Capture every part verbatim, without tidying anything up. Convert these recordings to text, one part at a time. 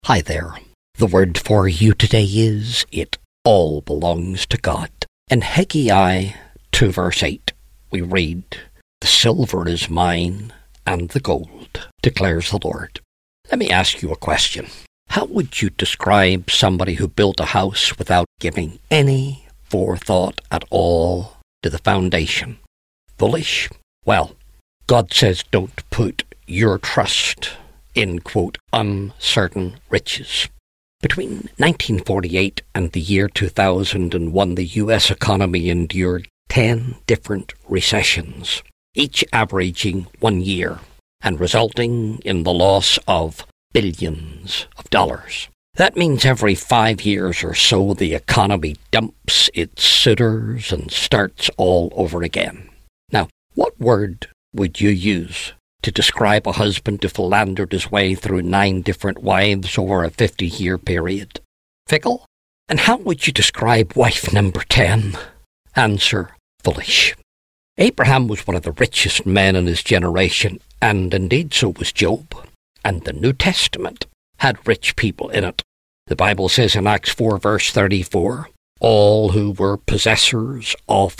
Hi there. The word for you today is, it all belongs to God. In Haggai two verse eight, we read, "The silver is mine, and the gold, declares the Lord." Let me ask you a question. How would you describe somebody who built a house without giving any forethought at all to the foundation? Foolish? Well, God says don't put your trust in, quote, uncertain riches. Between nineteen forty-eight and the year two thousand one, the U S economy endured ten different recessions, each averaging one year and resulting in the loss of billions of dollars. That means every five years or so the economy dumps its suitors and starts all over again. Now, what word would you use to describe a husband who philandered his way through nine different wives over a fifty-year period? Fickle? And how would you describe wife number ten? Answer, foolish. Abraham was one of the richest men in his generation, and indeed so was Job. And the New Testament had rich people in it. The Bible says in Acts four verse thirty-four, all who were possessors of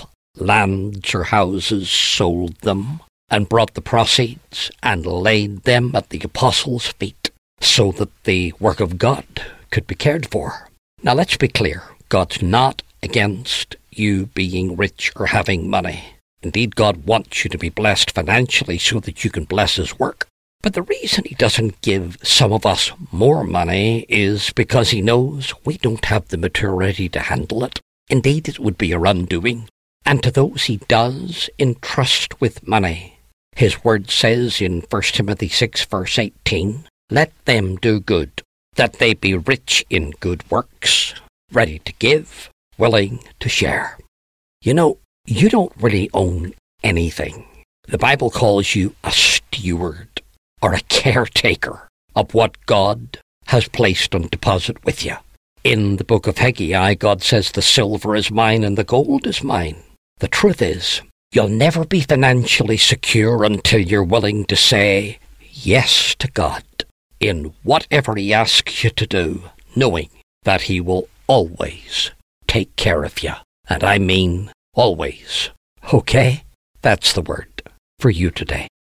lands or houses sold them and brought the proceeds and laid them at the apostles' feet so that the work of God could be cared for. Now let's be clear, God's not against you being rich or having money. Indeed, God wants you to be blessed financially so that you can bless His work. But the reason He doesn't give some of us more money is because He knows we don't have the maturity to handle it. Indeed, it would be our undoing. And to those He does entrust with money, His word says in First Timothy six verse eighteen, "Let them do good, that they be rich in good works, ready to give, willing to share." You know, you don't really own anything. The Bible calls you a steward or a caretaker of what God has placed on deposit with you. In the book of Haggai, God says the silver is mine and the gold is mine. The truth is, you'll never be financially secure until you're willing to say yes to God in whatever He asks you to do, knowing that He will always take care of you. And I mean always. Okay? That's the word for you today.